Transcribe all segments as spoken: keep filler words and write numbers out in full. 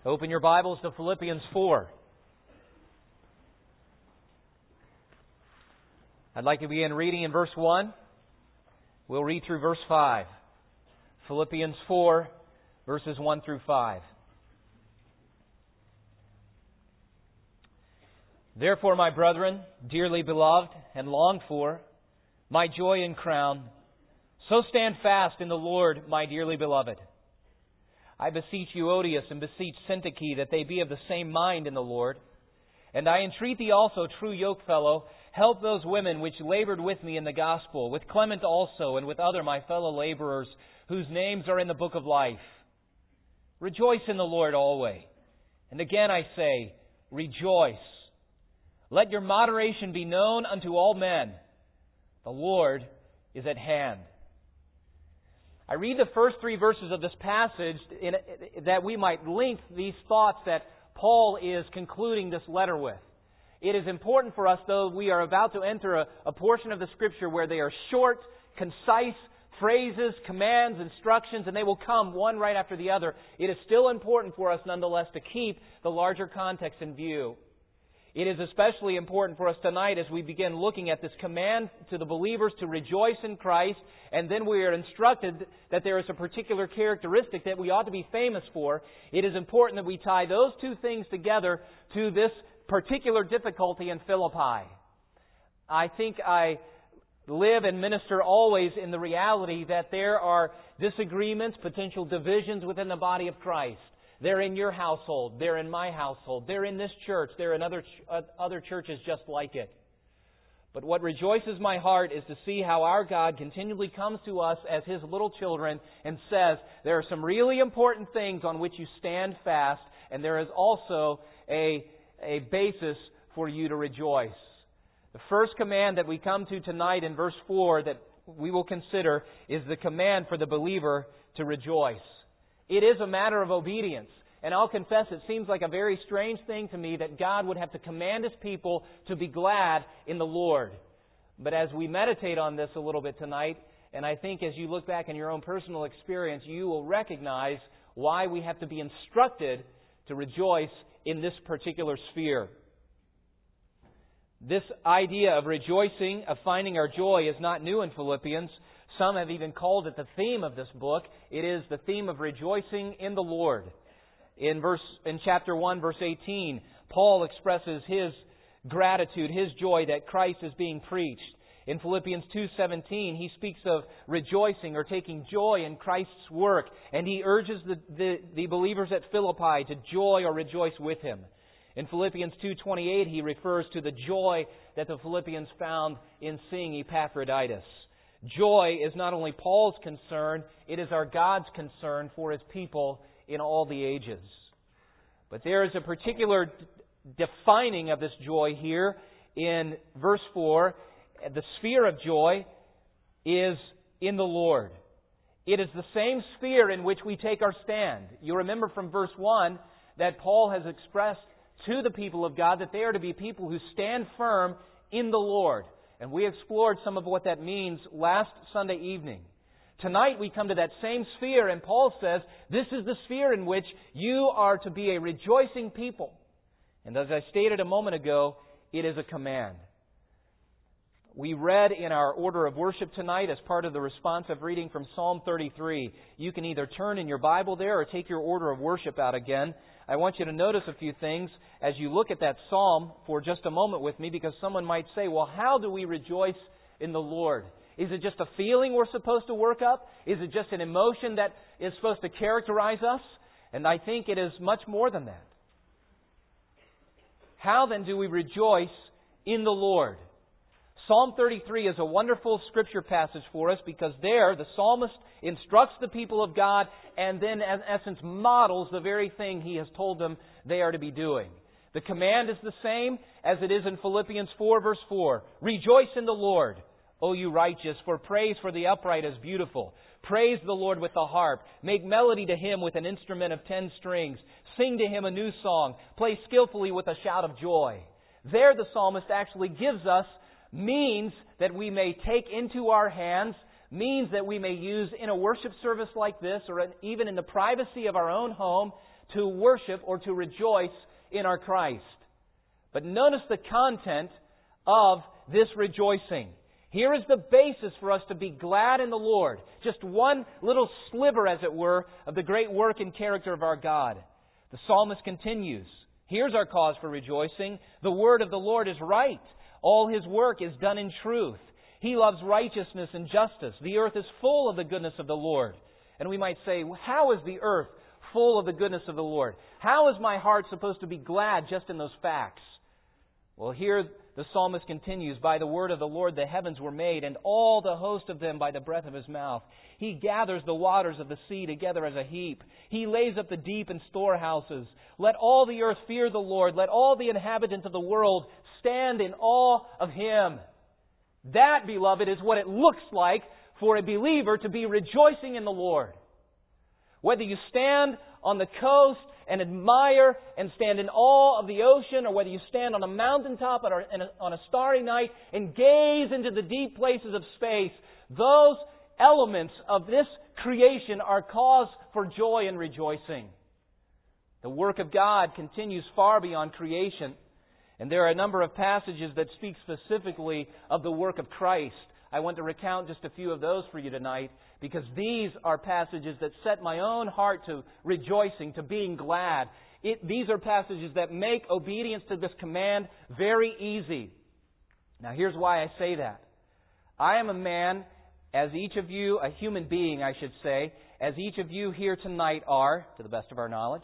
Open your Bibles to Philippians four. I'd like to begin reading in verse one. We'll read through verse five. Philippians four, verses one through five. Therefore, my brethren, dearly beloved and longed for, my joy and crown, so stand fast in the Lord, my dearly beloved. I beseech Euodias and beseech Syntyche that they be of the same mind in the Lord. And I entreat thee also, true yokefellow, help those women which labored with me in the gospel, with Clement also, and with other my fellow laborers, whose names are in the book of life. Rejoice in the Lord always. And again I say, rejoice. Let your moderation be known unto all men. The Lord is at hand. I read the first three verses of this passage in, that we might link these thoughts that Paul is concluding this letter with. It is important for us, though we are about to enter a, a portion of the Scripture where they are short, concise phrases, commands, instructions, and they will come one right after the other. It is still important for us, nonetheless, to keep the larger context in view. It is especially important for us tonight as we begin looking at this command to the believers to rejoice in Christ, and then we are instructed that there is a particular characteristic that we ought to be famous for. It is important that we tie those two things together to this particular difficulty in Philippi. I think I live and minister always in the reality that there are disagreements, potential divisions within the body of Christ. They're in your household. They're in my household. They're in this church. They're in other ch- other churches just like it. But what rejoices my heart is to see how our God continually comes to us as His little children and says, there are some really important things on which you stand fast, and there is also a, a basis for you to rejoice. The first command that we come to tonight in verse four that we will consider is the command for the believer to rejoice. It is a matter of obedience. And I'll confess, it seems like a very strange thing to me that God would have to command His people to be glad in the Lord. But as we meditate on this a little bit tonight, and I think as you look back in your own personal experience, you will recognize why we have to be instructed to rejoice in this particular sphere. This idea of rejoicing, of finding our joy, is not new in Philippians. Some have even called it the theme of this book. It is the theme of rejoicing in the Lord. In verse, in chapter one, verse eighteen, Paul expresses his gratitude, his joy that Christ is being preached. In Philippians two seventeen, he speaks of rejoicing or taking joy in Christ's work, and he urges the, the, the believers at Philippi to joy or rejoice with him. In Philippians two twenty-eight, he refers to the joy that the Philippians found in seeing Epaphroditus. Joy is not only Paul's concern, it is our God's concern for His people in all the ages. But there is a particular defining of this joy here in verse four. The sphere of joy is in the Lord. It is the same sphere in which we take our stand. You remember from verse one that Paul has expressed to the people of God that they are to be people who stand firm in the Lord. And we explored some of what that means last Sunday evening. Tonight we come to that same sphere, and Paul says this is the sphere in which you are to be a rejoicing people. And as I stated a moment ago, it is a command. We read in our order of worship tonight as part of the responsive reading from Psalm thirty-three. You can either turn in your Bible there or take your order of worship out again. I want you to notice a few things as you look at that psalm for just a moment with me, because someone might say, well, how do we rejoice in the Lord? Is it just a feeling we're supposed to work up? Is it just an emotion that is supposed to characterize us? And I think it is much more than that. How then do we rejoice in the Lord? Psalm thirty-three is a wonderful scripture passage for us because there the psalmist instructs the people of God and then in essence models the very thing he has told them they are to be doing. The command is the same as it is in Philippians four verse four. Rejoice in the Lord, O you righteous, for praise for the upright is beautiful. Praise the Lord with the harp. Make melody to Him with an instrument of ten strings. Sing to Him a new song. Play skillfully with a shout of joy. There the psalmist actually gives us means that we may take into our hands, means that we may use in a worship service like this, or even in the privacy of our own home, to worship or to rejoice in our Christ. But notice the content of this rejoicing. Here is the basis for us to be glad in the Lord. Just one little sliver, as it were, of the great work and character of our God. The psalmist continues. Here's our cause for rejoicing. The word of the Lord is right. All His work is done in truth. He loves righteousness and justice. The earth is full of the goodness of the Lord. And we might say, how is the earth full of the goodness of the Lord? How is my heart supposed to be glad just in those facts? Well, here the psalmist continues, by the word of the Lord the heavens were made, and all the host of them by the breath of His mouth. He gathers the waters of the sea together as a heap. He lays up the deep in storehouses. Let all the earth fear the Lord. Let all the inhabitants of the world stand in awe of Him. That, beloved, is what it looks like for a believer to be rejoicing in the Lord. Whether you stand on the coast and admire and stand in awe of the ocean, or whether you stand on a mountaintop on a starry night and gaze into the deep places of space, those elements of this creation are cause for joy and rejoicing. The work of God continues far beyond creation, and there are a number of passages that speak specifically of the work of Christ. I want to recount just a few of those for you tonight, because these are passages that set my own heart to rejoicing, to being glad. It, these are passages that make obedience to this command very easy. Now, here's why I say that. I am a man, as each of you, a human being, I should say, as each of you here tonight are, to the best of our knowledge.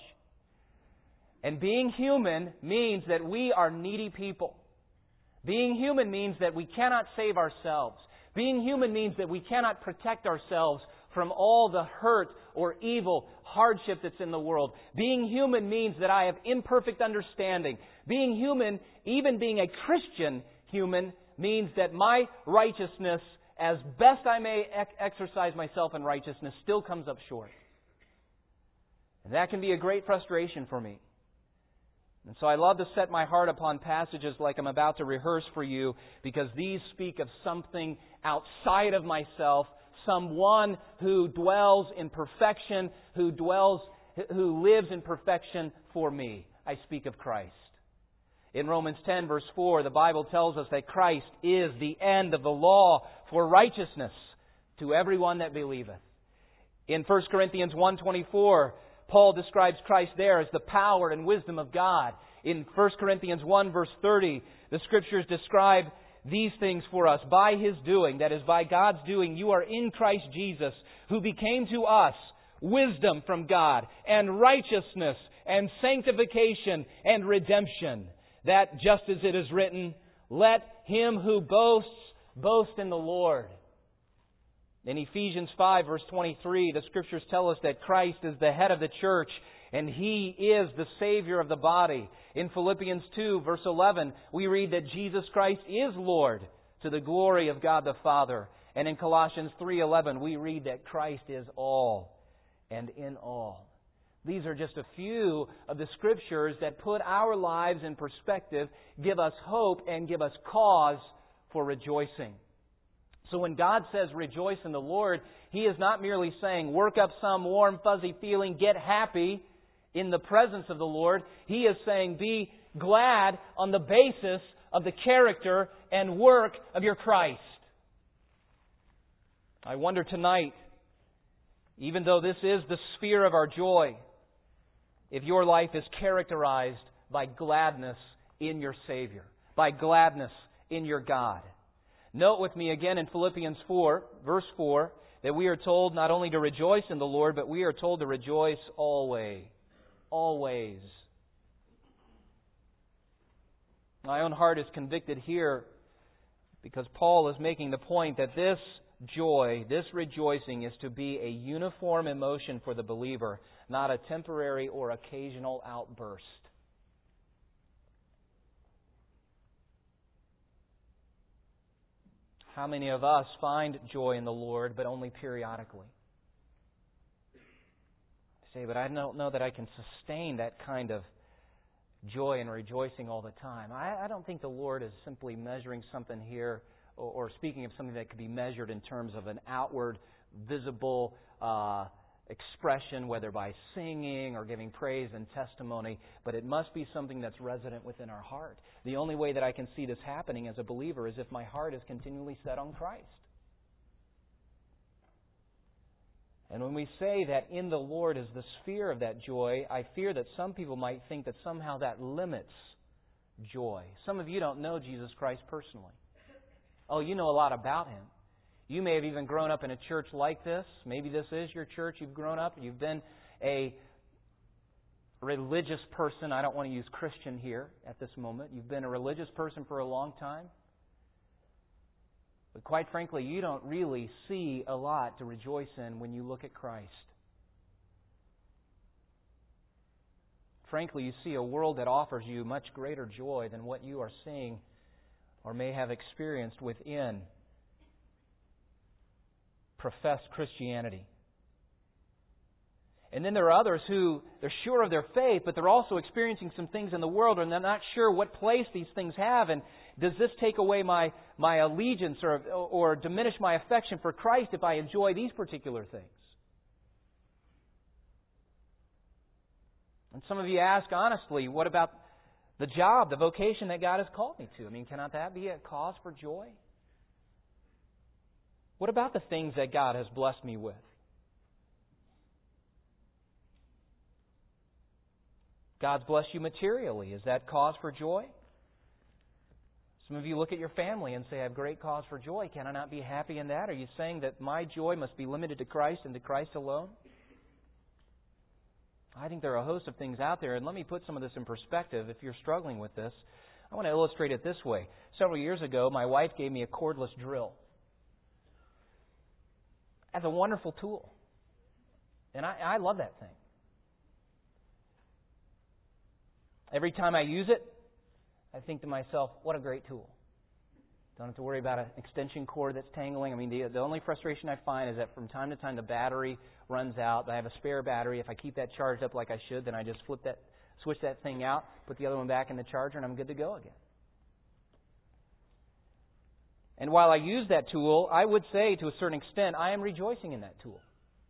And being human means that we are needy people. Being human means that we cannot save ourselves. Being human means that we cannot protect ourselves from all the hurt or evil, hardship that's in the world. Being human means that I have imperfect understanding. Being human, even being a Christian human, means that my righteousness, as best I may ex- exercise myself in righteousness, still comes up short. And that can be a great frustration for me. And so I love to set my heart upon passages like I'm about to rehearse for you, because these speak of something outside of myself, someone who dwells in perfection, who dwells, who lives in perfection for me. I speak of Christ. In Romans ten, verse four, the Bible tells us that Christ is the end of the law for righteousness to everyone that believeth. In First Corinthians one twenty-four, Paul describes Christ there as the power and wisdom of God. In First Corinthians one, verse thirty, the Scriptures describe these things for us. By His doing, that is, by God's doing, you are in Christ Jesus, who became to us wisdom from God, and righteousness, and sanctification, and redemption. That, just as it is written, let him who boasts, boast in the Lord. In Ephesians five, verse twenty-three, the Scriptures tell us that Christ is the head of the church, and He is the Savior of the body. In Philippians two, verse eleven, we read that Jesus Christ is Lord, to the glory of God the Father. And in Colossians three eleven, we read that Christ is all and in all. These are just a few of the Scriptures that put our lives in perspective, give us hope, and give us cause for rejoicing. So when God says rejoice in the Lord, He is not merely saying work up some warm, fuzzy feeling, get happy in the presence of the Lord. He is saying be glad on the basis of the character and work of your Christ. I wonder tonight, even though this is the sphere of our joy, if your life is characterized by gladness in your Savior, by gladness in your God. Note with me again in Philippians four, verse four, that we are told not only to rejoice in the Lord, but we are told to rejoice always. Always. My own heart is convicted here because Paul is making the point that this joy, this rejoicing, is to be a uniform emotion for the believer, not a temporary or occasional outburst. How many of us find joy in the Lord, but only periodically? Say, but I don't know that I can sustain that kind of joy and rejoicing all the time. I, I don't think the Lord is simply measuring something here, or, or speaking of something that could be measured in terms of an outward, visible, uh, expression, whether by singing or giving praise and testimony, but it must be something that's resident within our heart. The only way that I can see this happening as a believer is if my heart is continually set on Christ. And when we say that in the Lord is the sphere of that joy, I fear that some people might think that somehow that limits joy. Some of you don't know Jesus Christ personally. Oh, you know a lot about Him. You may have even grown up in a church like this. Maybe this is your church. You've grown up. You've been a religious person. I don't want to use Christian here at this moment. You've been a religious person for a long time. But quite frankly, you don't really see a lot to rejoice in when you look at Christ. Frankly, you see a world that offers you much greater joy than what you are seeing or may have experienced within professed Christianity. And then there are others who, they're sure of their faith, but they're also experiencing some things in the world, and they're not sure what place these things have, and does this take away my, my allegiance or, or diminish my affection for Christ if I enjoy these particular things? And some of you ask honestly, what about the job, the vocation that God has called me to? I mean, cannot that be a cause for joy? What about the things that God has blessed me with? God's blessed you materially. Is that cause for joy? Some of you look at your family and say, I have great cause for joy. Can I not be happy in that? Are you saying that my joy must be limited to Christ and to Christ alone? I think there are a host of things out there, and let me put some of this in perspective. If you're struggling with this, I want to illustrate it this way. Several years ago, my wife gave me a cordless drill. That's a wonderful tool. And I, I love that thing. Every time I use it, I think to myself, what a great tool. Don't have to worry about an extension cord that's tangling. I mean, the, the only frustration I find is that from time to time the battery runs out. I have a spare battery. If I keep that charged up like I should, then I just flip that, switch that thing out, put the other one back in the charger, and I'm good to go again. And while I use that tool, I would say to a certain extent, I am rejoicing in that tool.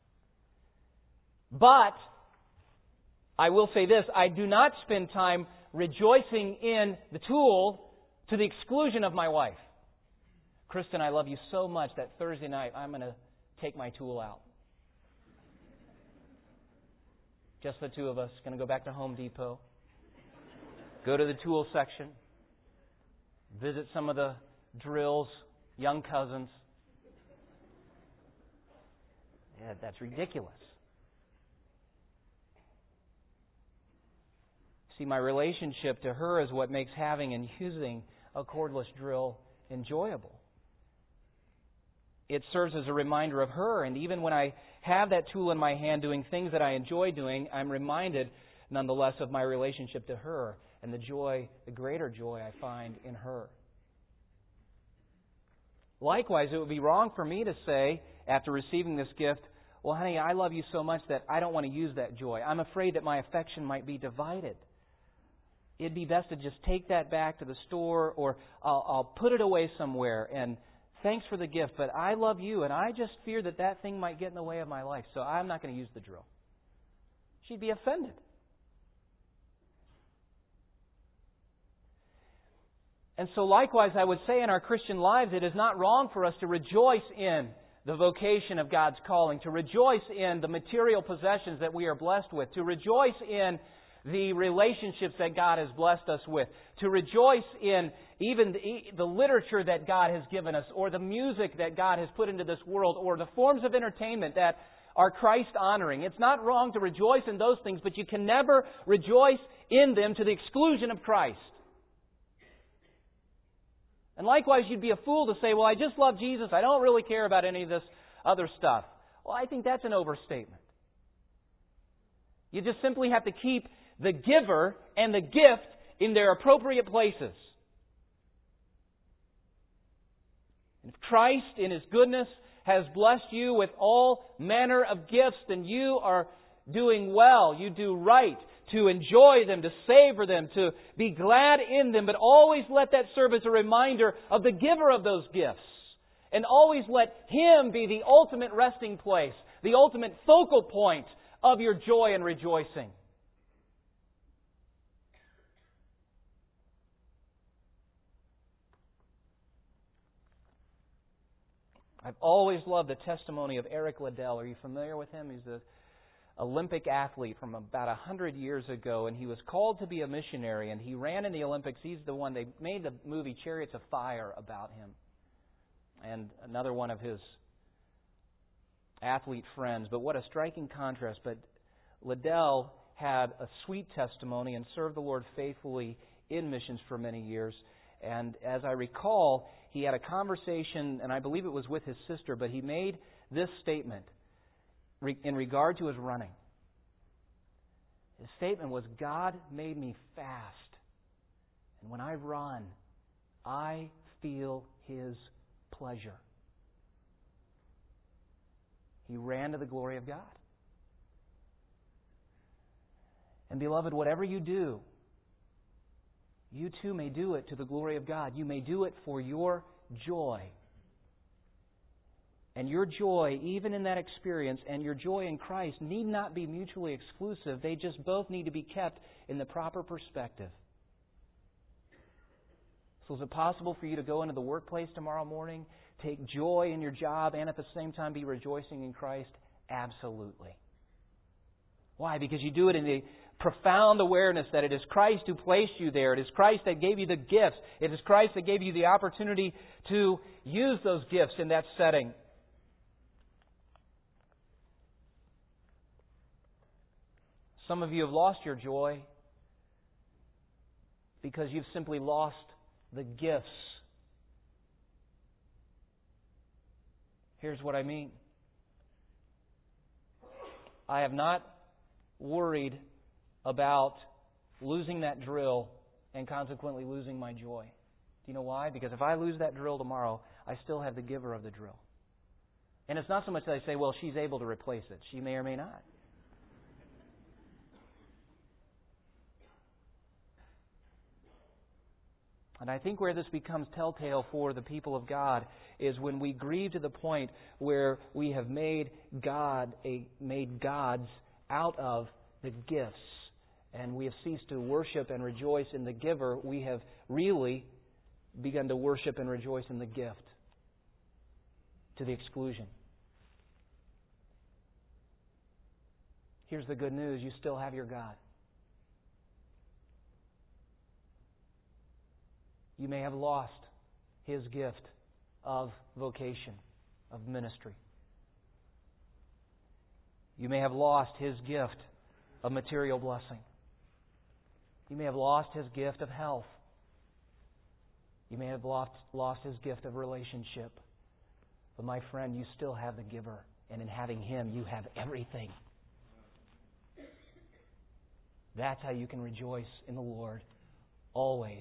But I will say this, I do not spend time rejoicing in the tool to the exclusion of my wife. Kristen, I love you so much that Thursday night I'm going to take my tool out. Just the two of us, going to go back to Home Depot, go to the tool section, visit some of the drills, young cousins. Yeah, that's ridiculous. See, my relationship to her is what makes having and using a cordless drill enjoyable. It serves as a reminder of her, and even when I have that tool in my hand doing things that I enjoy doing, I'm reminded nonetheless of my relationship to her and the joy, the greater joy I find in her. Likewise, it would be wrong for me to say, after receiving this gift, well, honey, I love you so much that I don't want to use that joy. I'm afraid that my affection might be divided. It'd be best to just take that back to the store, or I'll, I'll put it away somewhere, and thanks for the gift, but I love you, and I just fear that that thing might get in the way of my life, so I'm not going to use the drill. She'd be offended. And so likewise, I would say in our Christian lives, it is not wrong for us to rejoice in the vocation of God's calling, to rejoice in the material possessions that we are blessed with, to rejoice in the relationships that God has blessed us with, to rejoice in even the, the literature that God has given us, or the music that God has put into this world, or the forms of entertainment that are Christ-honoring. It's not wrong to rejoice in those things, but you can never rejoice in them to the exclusion of Christ. And likewise, you'd be a fool to say, well, I just love Jesus. I don't really care about any of this other stuff. Well, I think that's an overstatement. You just simply have to keep the giver and the gift in their appropriate places. If Christ, in His goodness, has blessed you with all manner of gifts, then you are doing well. You do right to enjoy them, to savor them, to be glad in them, but always let that serve as a reminder of the giver of those gifts. And always let Him be the ultimate resting place. the ultimate focal point of your joy and rejoicing. I've always loved the testimony of Eric Liddell. Are you familiar with him? He's an Olympic athlete from about a hundred years ago, and he was called to be a missionary, and he ran in the Olympics. He's the one, they made the movie Chariots of Fire about him. And another one of his athlete friends. But what a striking contrast. But Liddell had a sweet testimony and served the Lord faithfully in missions for many years. And as I recall, he had a conversation, and I believe it was with his sister, but he made this statement in regard to his running. His statement was, God made me fast. And when I run, I feel His pleasure. He ran to the glory of God. And beloved, whatever you do, you too may do it to the glory of God. You may do it for your joy. And your joy, even in that experience, and your joy in Christ need not be mutually exclusive. They just both need to be kept in the proper perspective. So is it possible for you to go into the workplace tomorrow morning, take joy in your job, and at the same time be rejoicing in Christ? Absolutely. Why? Because you do it in the profound awareness that it is Christ who placed you there. It is Christ that gave you the gifts. It is Christ that gave you the opportunity to use those gifts in that setting. Some of you have lost your joy because you've simply lost the gifts. Here's what I mean. I have not worried about losing that drill and consequently losing my joy. Do you know why? Because if I lose that drill tomorrow, I still have the giver of the drill. And it's not so much that I say, well, she's able to replace it. She may or may not. And I think where this becomes telltale for the people of God is when we grieve to the point where we have made God a made gods out of the gifts, and we have ceased to worship and rejoice in the giver. We have really begun to worship and rejoice in the gift to the exclusion. Here's the good news: you still have your God. You may have lost His gift of vocation, of ministry. You may have lost His gift of material blessing. You may have lost His gift of health. You may have lost, lost His gift of relationship. But my friend, you still have the giver. And in having Him, you have everything. That's how you can rejoice in the Lord always.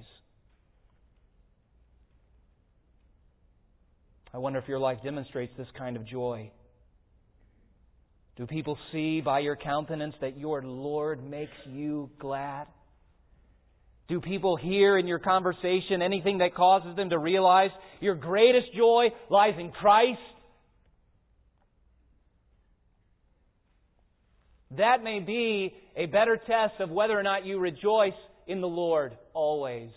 I wonder if your life demonstrates this kind of joy. Do people see by your countenance that your Lord makes you glad? Do people hear in your conversation anything that causes them to realize your greatest joy lies in Christ? That may be a better test of whether or not you rejoice in the Lord always.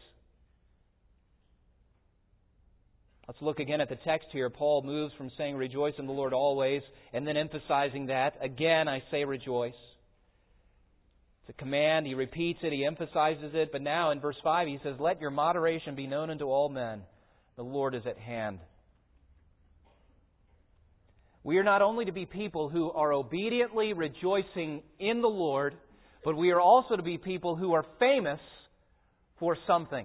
Let's look again at the text here. Paul moves from saying rejoice in the Lord always and then emphasizing that. Again, I say rejoice. It's a command. He repeats it. He emphasizes it. But now in verse five he says, let your moderation be known unto all men. The Lord is at hand. We are not only to be people who are obediently rejoicing in the Lord, but we are also to be people who are famous for something.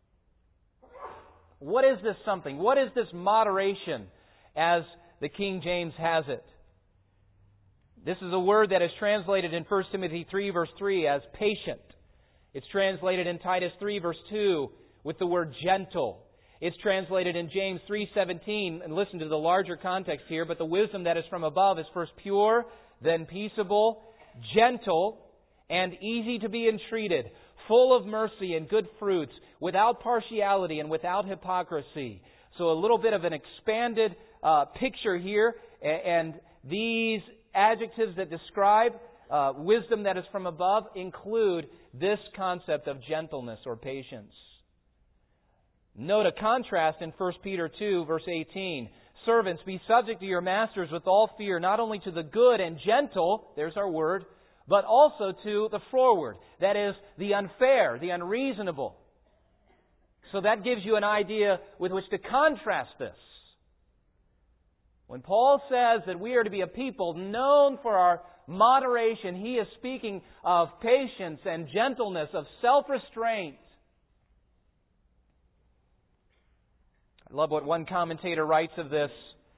What is this something? What is this moderation, as the King James has it? This is a word that is translated in First Timothy three, verse three as patient. It's translated in Titus three, verse two with the word gentle. It's translated in James three seventeen, and listen to the larger context here, but the wisdom that is from above is first pure, then peaceable, gentle, and easy to be entreated, full of mercy and good fruits, without partiality and without hypocrisy. So a little bit of an expanded uh, picture here, and these adjectives that describe uh, wisdom that is from above include this concept of gentleness or patience. Note a contrast in First Peter two, verse eighteen. Servants, be subject to your masters with all fear, not only to the good and gentle, there's our word, but also to the froward, that is, the unfair, the unreasonable. So that gives you an idea with which to contrast this. When Paul says that we are to be a people known for our moderation, he is speaking of patience and gentleness, of self-restraint. I love what one commentator writes of this.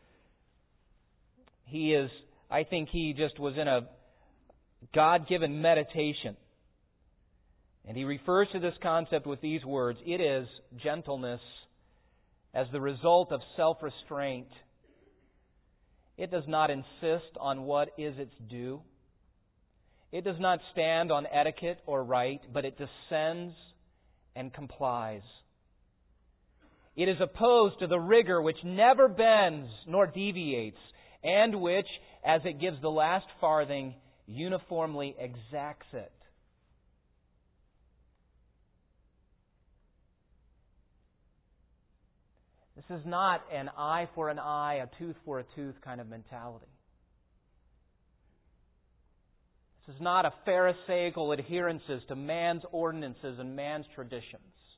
He is, I think he just was in a God-given meditation. And he refers to this concept with these words: it is gentleness as the result of self-restraint. It does not insist on what is its due. It does not stand on etiquette or right, but it descends and complies. It is opposed to the rigor which never bends nor deviates, and which, as it gives the last farthing, uniformly exacts it. This is not an eye for an eye, a tooth for a tooth kind of mentality. This is not a pharisaical adherences to man's ordinances and man's traditions.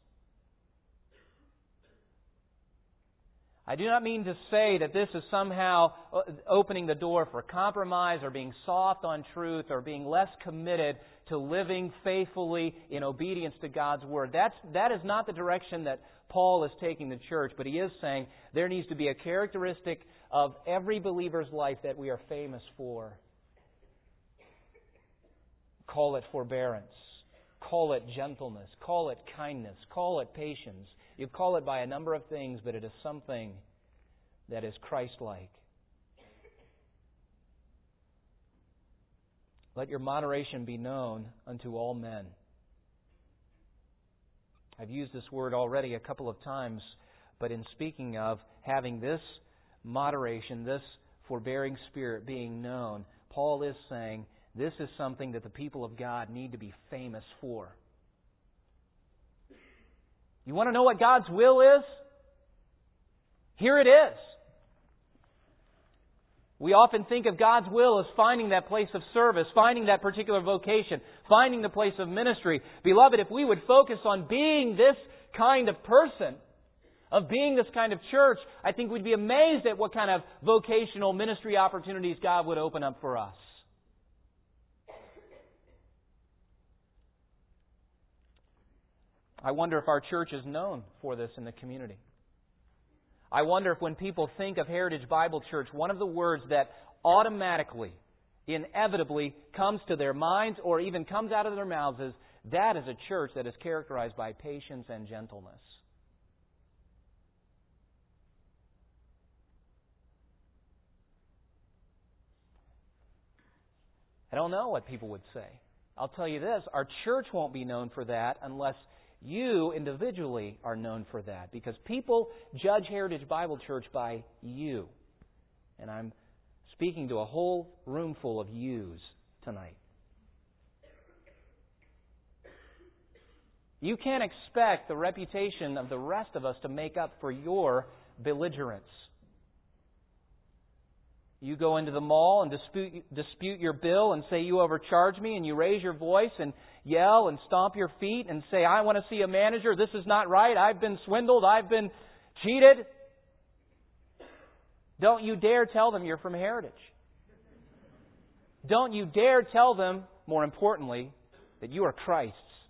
I do not mean to say that this is somehow opening the door for compromise or being soft on truth or being less committed to living faithfully in obedience to God's Word. That's, that is not the direction that Paul is taking the church, but he is saying there needs to be a characteristic of every believer's life that we are famous for. Call it forbearance. Call it gentleness. Call it kindness. Call it patience. You call it by a number of things, but it is something that is Christ-like. Let your moderation be known unto all men. I've used this word already a couple of times, but in speaking of having this moderation, this forbearing spirit being known, Paul is saying this is something that the people of God need to be famous for. You want to know what God's will is? Here it is. We often think of God's will as finding that place of service, finding that particular vocation, finding the place of ministry. Beloved, if we would focus on being this kind of person, of being this kind of church, I think we'd be amazed at what kind of vocational ministry opportunities God would open up for us. I wonder if our church is known for this in the community. I wonder if when people think of Heritage Bible Church, one of the words that automatically, inevitably comes to their minds or even comes out of their mouths is, that is a church that is characterized by patience and gentleness. I don't know what people would say. I'll tell you this, our church won't be known for that unless you individually are known for that, because people judge Heritage Bible Church by you. And I'm speaking to a whole room full of yous tonight. You can't expect the reputation of the rest of us to make up for your belligerence. You go into the mall and dispute, dispute your bill and say you overcharged me, and you raise your voice and yell and stomp your feet and say, I want to see a manager, this is not right, I've been swindled, I've been cheated. Don't you dare tell them you're from Heritage. Don't you dare tell them, more importantly, that you are Christ's.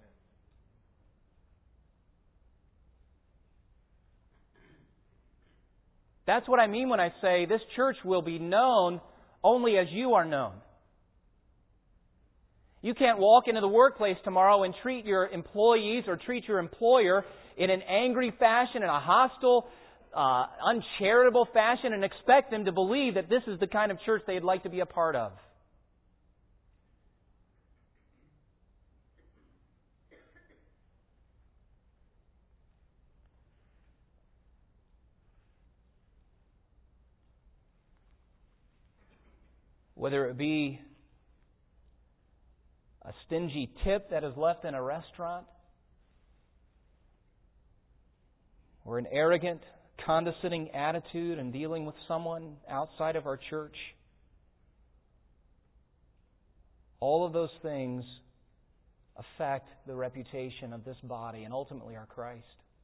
That's what I mean when I say this church will be known only as you are known. You can't walk into the workplace tomorrow and treat your employees or treat your employer in an angry fashion, in a hostile, uh, uncharitable fashion, and expect them to believe that this is the kind of church they'd like to be a part of. whether it be a stingy tip that is left in a restaurant, or an arrogant, condescending attitude in dealing with someone outside of our church. All of those things affect the reputation of this body and ultimately our Christ.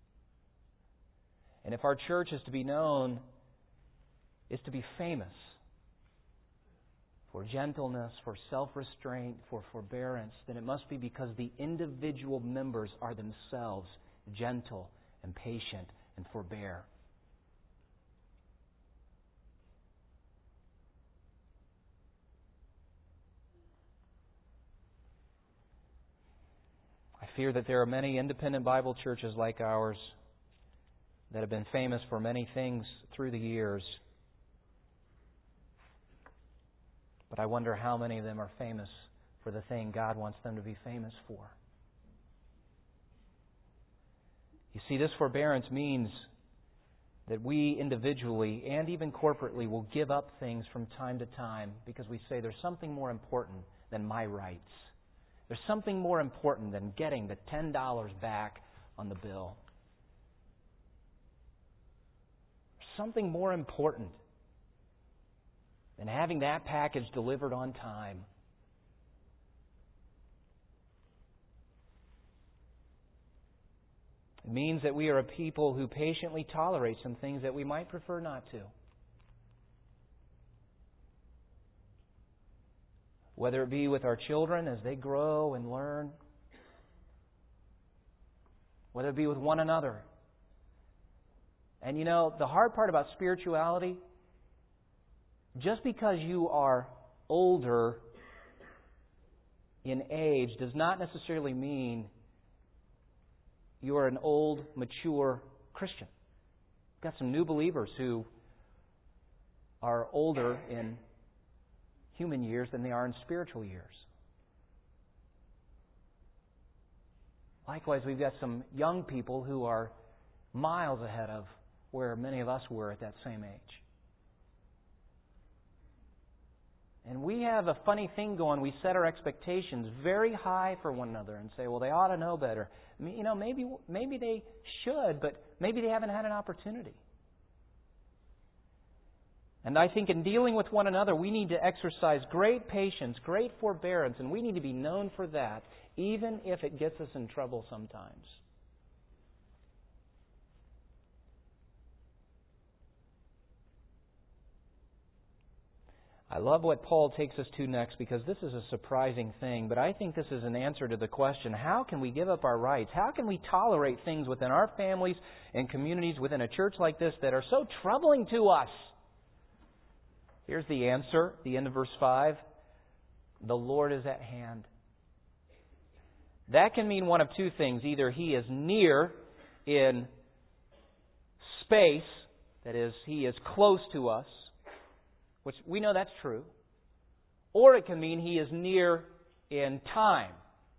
And if our church is to be known, is to be famous for gentleness, for self-restraint, for forbearance, then it must be because the individual members are themselves gentle and patient and forbear. I fear that there are many independent Bible churches like ours that have been famous for many things through the years. But I wonder how many of them are famous for the thing God wants them to be famous for. You see, this forbearance means that we individually and even corporately will give up things from time to time because we say there's something more important than my rights. There's something more important than getting the ten dollars back on the bill. There's something more important than having that package delivered on time. It means that we are a people who patiently tolerate some things that we might prefer not to. Whether it be with our children as they grow and learn, whether it be with one another. And you know, the hard part about spirituality, just because you are older in age does not necessarily mean you are an old, mature Christian. We've got some new believers who are older in human years than they are in spiritual years. Likewise, we've got some young people who are miles ahead of where many of us were at that same age. And we have a funny thing going. We set our expectations very high for one another and say, well, they ought to know better. I mean, you know, maybe maybe they should, but maybe they haven't had an opportunity. And I think in dealing with one another, we need to exercise great patience, great forbearance, and we need to be known for that, even if it gets us in trouble sometimes. I love what Paul takes us to next because this is a surprising thing, but I think this is an answer to the question, how can we give up our rights? How can we tolerate things within our families and communities within a church like this that are so troubling to us? Here's the answer, the end of verse five. The Lord is at hand. That can mean one of two things. Either He is near in space, that is, He is close to us, which we know that's true. Or it can mean He is near in time.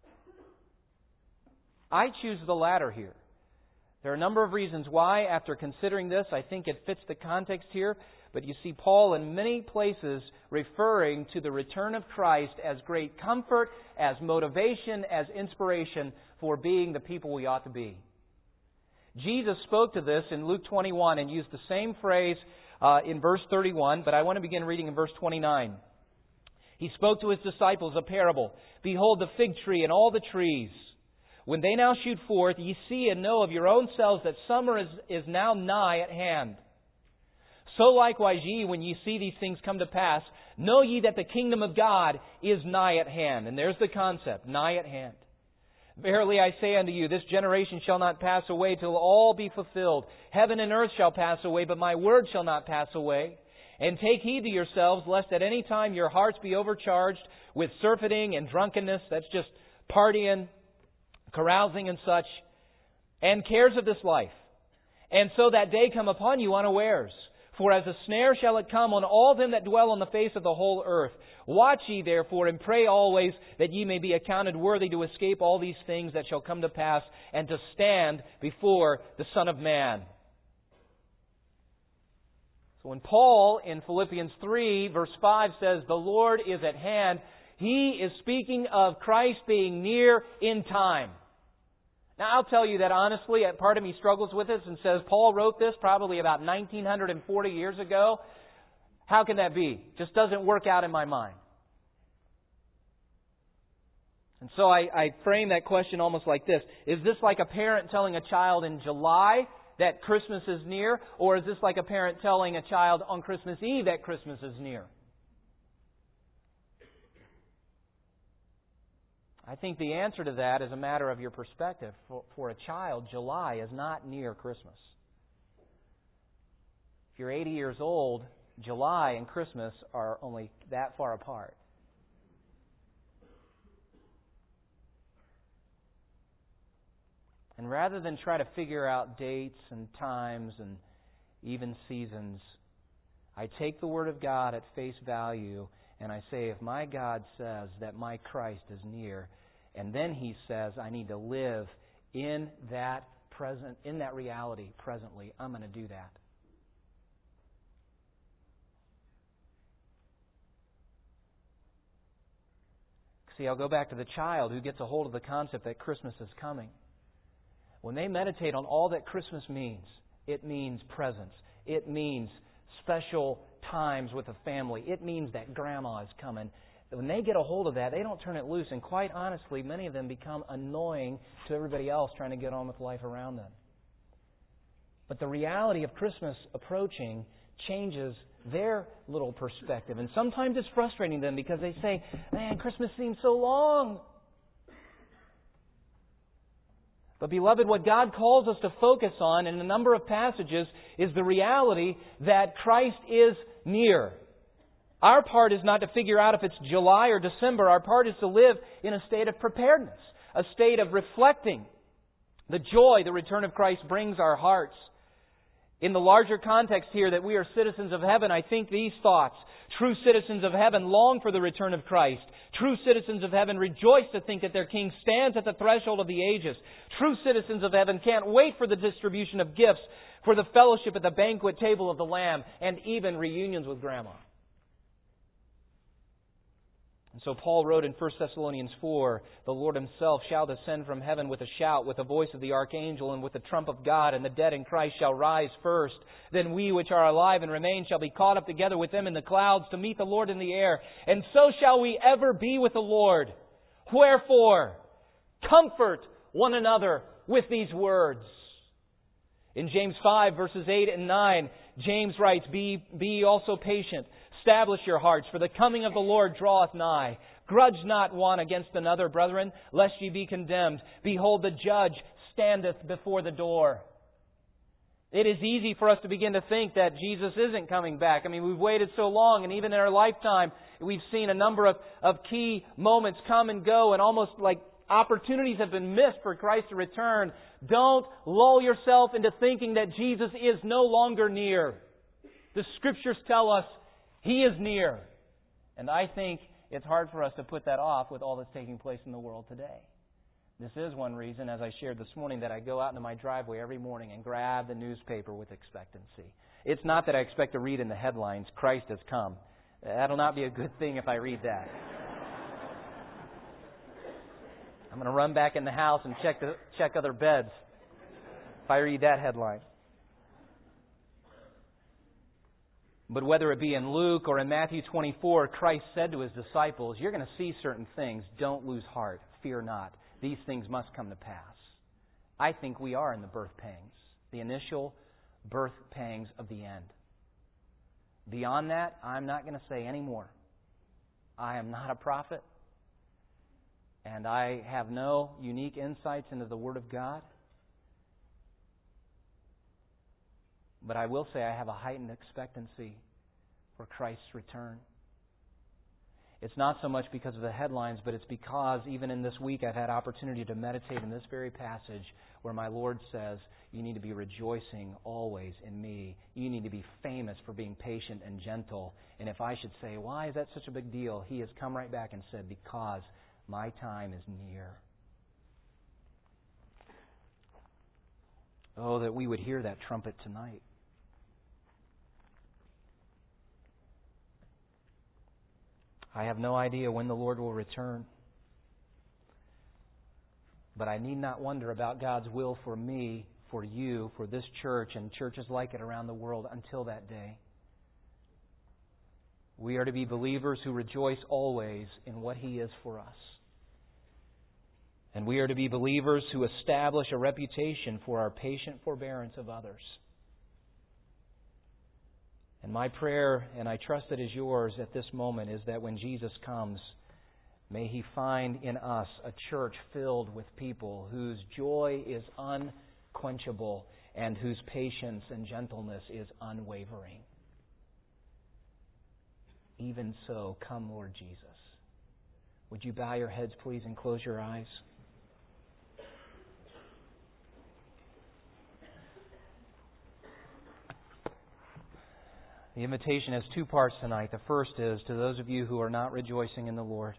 I choose the latter here. There are a number of reasons why, after considering this, I think it fits the context here. But you see Paul in many places referring to the return of Christ as great comfort, as motivation, as inspiration for being the people we ought to be. Jesus spoke to this in Luke twenty-one and used the same phrase uh, in verse thirty-one, but I want to begin reading in verse twenty-nine. He spoke to His disciples a parable. Behold the fig tree and all the trees. When they now shoot forth, ye see and know of your own selves that summer is, is now nigh at hand. So likewise ye, when ye see these things come to pass, know ye that the kingdom of God is nigh at hand. And there's the concept, nigh at hand. Verily I say unto you, this generation shall not pass away till all be fulfilled. Heaven and earth shall pass away, but my word shall not pass away. And take heed to yourselves, lest at any time your hearts be overcharged with surfeiting and drunkenness, that's just partying, carousing and such, and cares of this life. And so that day come upon you unawares. For as a snare shall it come on all them that dwell on the face of the whole earth. Watch ye therefore, and pray always, that ye may be accounted worthy to escape all these things that shall come to pass, and to stand before the Son of Man. So when Paul in Philippians three, verse five says, the Lord is at hand, he is speaking of Christ being near in time. Now, I'll tell you that honestly, part of me struggles with this and says, Paul wrote this probably about nineteen forty years ago. How can that be? Just doesn't work out in my mind. And so I, I frame that question almost like this. Is this like a parent telling a child in July that Christmas is near? Or is this like a parent telling a child on Christmas Eve that Christmas is near? I think the answer to that is a matter of your perspective. For, for a child, July is not near Christmas. If you're eighty years old, July and Christmas are only that far apart. And rather than try to figure out dates and times and even seasons, I take the Word of God at face value and I say, if my God says that my Christ is near, and then He says I need to live in that present, in that reality presently, I'm going to do that. See, I'll go back to the child who gets a hold of the concept that Christmas is coming. When they meditate on all that Christmas means, it means presents. It means special times with the family. It means that Grandma is coming. When they get a hold of that, they don't turn it loose. And quite honestly, many of them become annoying to everybody else trying to get on with life around them. But the reality of Christmas approaching changes their little perspective. And sometimes it's frustrating them because they say, man, Christmas seems so long. But beloved, what God calls us to focus on in a number of passages is the reality that Christ is near. Our part is not to figure out if it's July or December. Our part is to live in a state of preparedness, a state of reflecting the joy the return of Christ brings our hearts. In the larger context here that we are citizens of heaven, I think these thoughts. True citizens of heaven long for the return of Christ. True citizens of heaven rejoice to think that their King stands at the threshold of the ages. True citizens of heaven can't wait for the distribution of gifts, for the fellowship at the banquet table of the Lamb, and even reunions with Grandma. And so Paul wrote in First Thessalonians four, the Lord Himself shall descend from heaven with a shout, with the voice of the archangel, and with the trump of God, and the dead in Christ shall rise first. Then we which are alive and remain shall be caught up together with them in the clouds to meet the Lord in the air. And so shall we ever be with the Lord. Wherefore, comfort one another with these words. In James five, verses eight and nine, James writes, Be, be ye also patient. Establish your hearts, for the coming of the Lord draweth nigh. Grudge not one against another, brethren, lest ye be condemned. Behold, the judge standeth before the door. It is easy for us to begin to think that Jesus isn't coming back. I mean, we've waited so long, and even in our lifetime, we've seen a number of, of key moments come and go, and almost like opportunities have been missed for Christ to return. Don't lull yourself into thinking that Jesus is no longer near. The Scriptures tell us He is near. And I think it's hard for us to put that off with all that's taking place in the world today. This is one reason, as I shared this morning, that I go out into my driveway every morning and grab the newspaper with expectancy. It's not that I expect to read in the headlines, Christ has come. That'll not be a good thing if I read that. I'm going to run back in the house and check the, check other beds if I read that headline. But whether it be in Luke or in Matthew twenty-four, Christ said to His disciples, you're going to see certain things. Don't lose heart. Fear not. These things must come to pass. I think we are in the birth pangs, the initial birth pangs of the end. Beyond that, I'm not going to say any more. I am not a prophet, and I have no unique insights into the Word of God. But I will say I have a heightened expectancy for Christ's return. It's not so much because of the headlines, but it's because even in this week I've had opportunity to meditate in this very passage where my Lord says, you need to be rejoicing always in me. You need to be famous for being patient and gentle. And if I should say, why is that such a big deal? He has come right back and said, because my time is near. Oh, that we would hear that trumpet tonight. I have no idea when the Lord will return. But I need not wonder about God's will for me, for you, for this church, and churches like it around the world until that day. We are to be believers who rejoice always in what He is for us. And we are to be believers who establish a reputation for our patient forbearance of others. And my prayer, and I trust it is yours at this moment, is that when Jesus comes, may He find in us a church filled with people whose joy is unquenchable and whose patience and gentleness is unwavering. Even so, come, Lord Jesus. Would you bow your heads, please, and close your eyes? The invitation has two parts tonight. The first is to those of you who are not rejoicing in the Lord.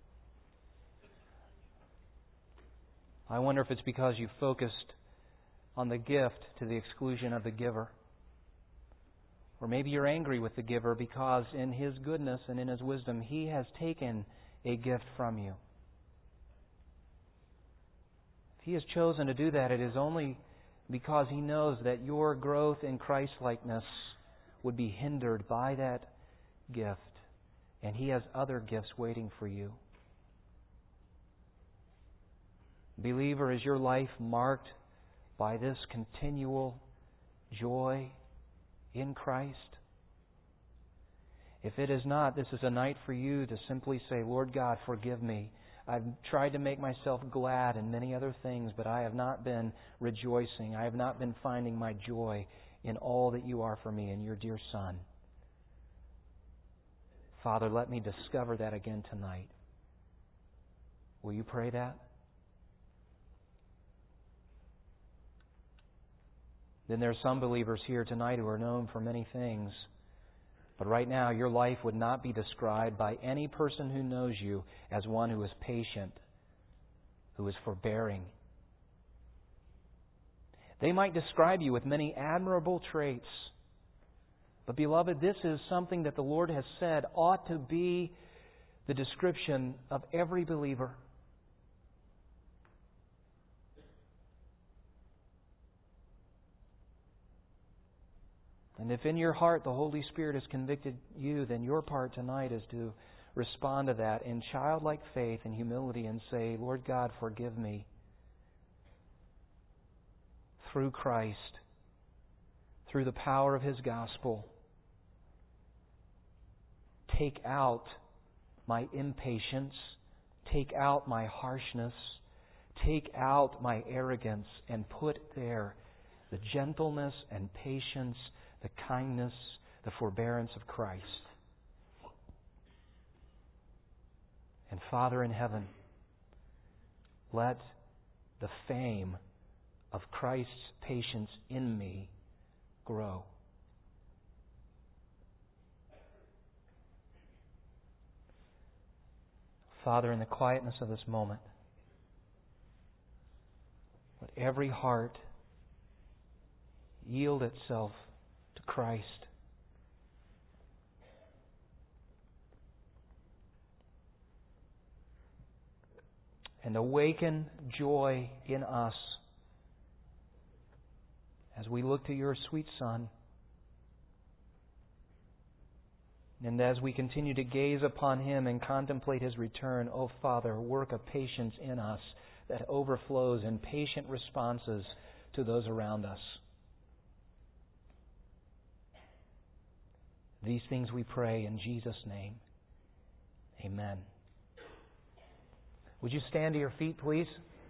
I wonder if it's because you focused on the gift to the exclusion of the giver. Or maybe you're angry with the giver because in His goodness and in His wisdom, He has taken a gift from you. If He has chosen to do that, it is only because He knows that your growth in Christ-likeness would be hindered by that gift. And He has other gifts waiting for you. Believer, is your life marked by this continual joy in Christ? If it is not, this is a night for you to simply say, Lord God, forgive me. I've tried to make myself glad in many other things, but I have not been rejoicing. I have not been finding my joy in all that You are for me and Your dear Son. Father, let me discover that again tonight. Will you pray that? Then there are some believers here tonight who are known for many things. But right now, your life would not be described by any person who knows you as one who is patient, who is forbearing. They might describe you with many admirable traits. But beloved, this is something that the Lord has said ought to be the description of every believer. And if in your heart the Holy Spirit has convicted you, then your part tonight is to respond to that in childlike faith and humility and say, Lord God, forgive me. Through Christ, through the power of His gospel, take out my impatience, take out my harshness, take out my arrogance, and put there the gentleness and patience, the kindness, the forbearance of Christ. And Father in heaven, let the fame of Christ's patience in me grow. Father, in the quietness of this moment, let every heart yield itself to Christ. And awaken joy in us as we look to Your sweet Son. And as we continue to gaze upon Him and contemplate His return, O Father, work a patience in us that overflows in patient responses to those around us. These things we pray in Jesus' name. Amen. Would you stand to your feet, please?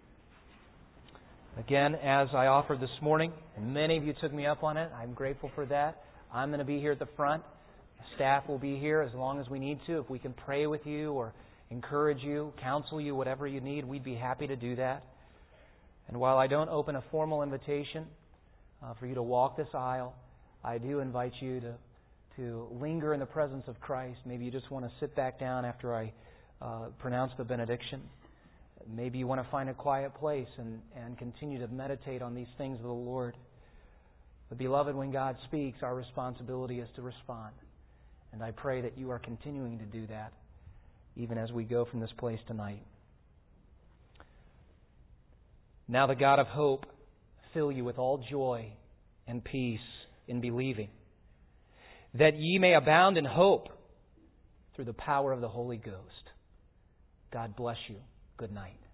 Again, as I offered this morning, and many of you took me up on it, I'm grateful for that. I'm going to be here at the front. Staff will be here as long as we need to. If we can pray with you or encourage you, counsel you, whatever you need, we'd be happy to do that. And while I don't open a formal invitation uh, for you to walk this aisle, I do invite you to, to linger in the presence of Christ. Maybe you just want to sit back down after I uh, pronounce the benediction. Maybe you want to find a quiet place and, and continue to meditate on these things of the Lord. But beloved, when God speaks, our responsibility is to respond. And I pray that you are continuing to do that even as we go from this place tonight. Now the God of hope fill you with all joy and peace in believing, that ye may abound in hope through the power of the Holy Ghost. God bless you. Good night.